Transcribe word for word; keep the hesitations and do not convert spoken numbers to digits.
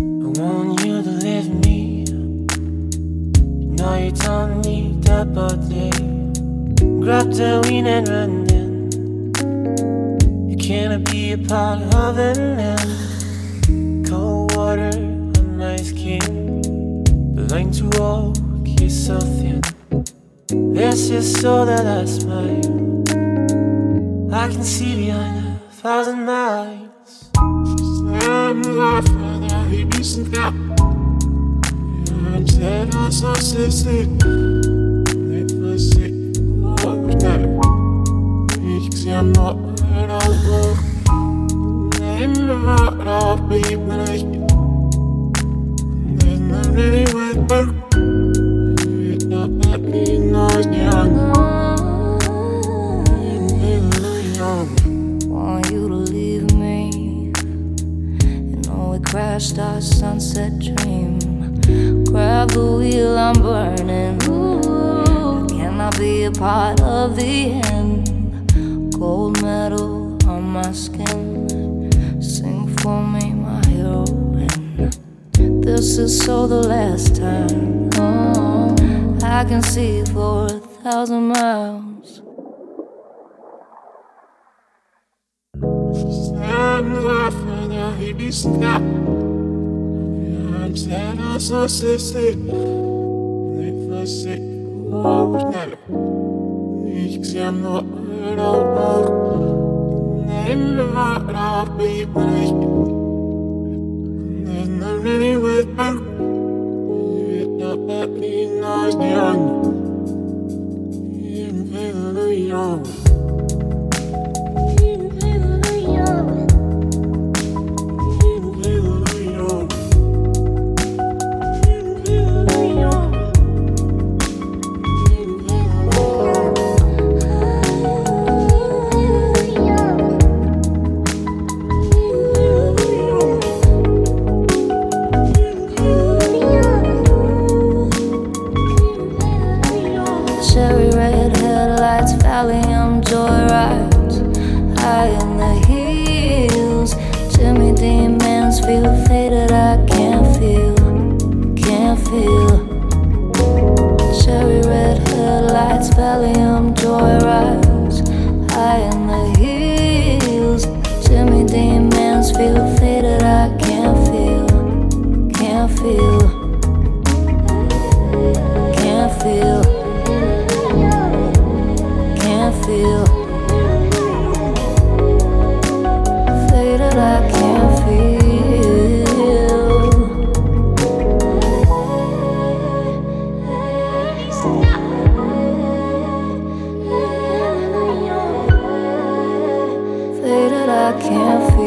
I want you to leave me. You know you told me that body. Grab the wind and run in. You cannot be a part of it now. Cold water on my skin. The line to walk is so thin. This is so that I smile. I can see behind a thousand miles. I'm laughing at he be some gap. I'm sad, I'm so sick. If I say, what was that? You can see I'm not at all. I'm not off, baby, when I get. There's not really with her. It's not that me, no, it's young. Want you to leave me. You know we crashed our sunset dream. Grab the wheel, I'm burning. I cannot be a part of the end. Cold metal on my skin. Sing for me, my heroine. This is so the last time. Oh, I can see for a thousand miles. I'm laughing at he be snap. I'm sad, I'm so sick. If I say, what was that? You can see I'm not at all. I'm not off, baby, when I get. There's not really with her. It's not that me, no, it's young. I'm feeling young. Cherry red headlights, Valium joyrides, high in the hills. Jimmy Dean Mansfield faded, I can't feel, can't feel. Cherry red headlights, Valium joyrides, high in the hills. Jimmy Dean Mansfield faded, I can't feel, can't feel, can't feel. Feel faded, I can't feel. Faded, I can't feel.